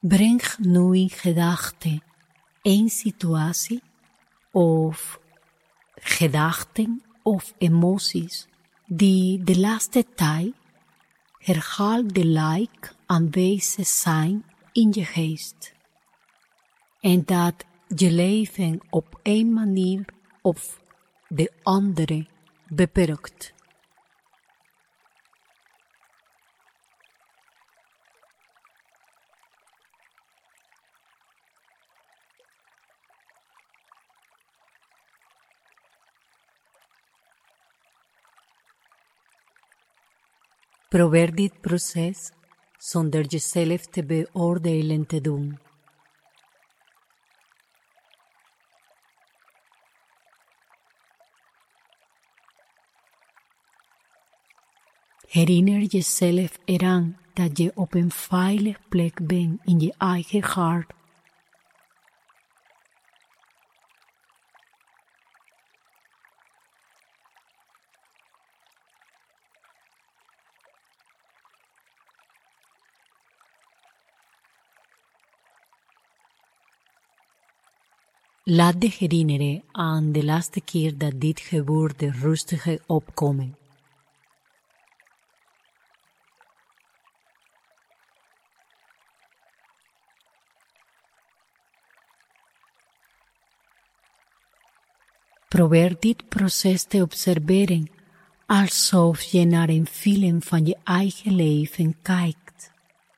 Breng nu in gedachten een situatie of gedachten of emoties die de laatste tijd herhaaldelijk aanwezig zijn in je geest. En dat je leven op een manier of de andere beperkt. Probeer dit proces zonder jezelf te beoordelen te doen. Herinner jezelf eraan dat je op een veilig plek bent in je eigen hart. Laat de herinneren aan de laatste keer dat dit gebeurde rustig opkomen. Probeer dit proces te observeren alsof je naar een film van je eigen leven kijkt.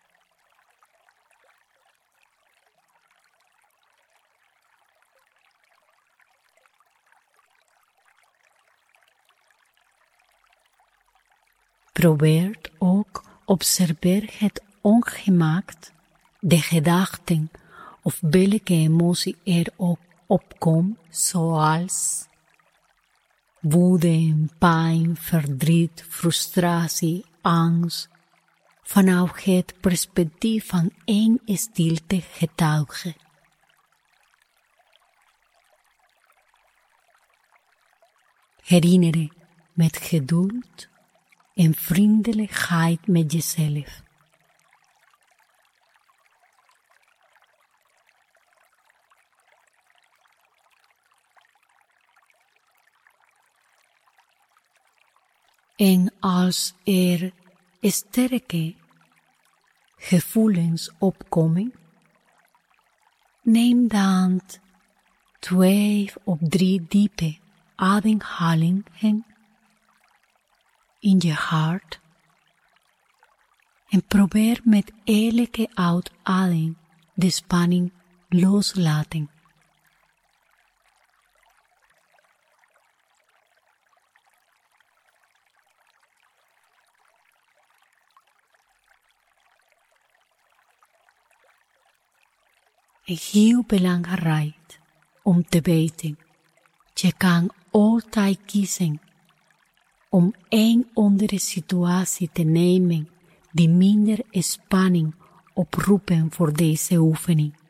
Probeer ook observeer het ongemak, de gedachten of welke emotie er ook opkomt, zoals woede, pijn, verdriet, frustratie, angst, vanuit het perspectief van één stilte getuige. Herinner met geduld en vriendelijkheid met jezelf. En als er sterke gevoelens opkomen, neem dan 2 of 3 diepe ademhalingen in je hart en probeer met elke uitademing de spanning loslaten. En heel belangrijk om te weten, je kan altijd kiezen om een andere situatie te nemen die minder spanning oproepen voor deze oefening.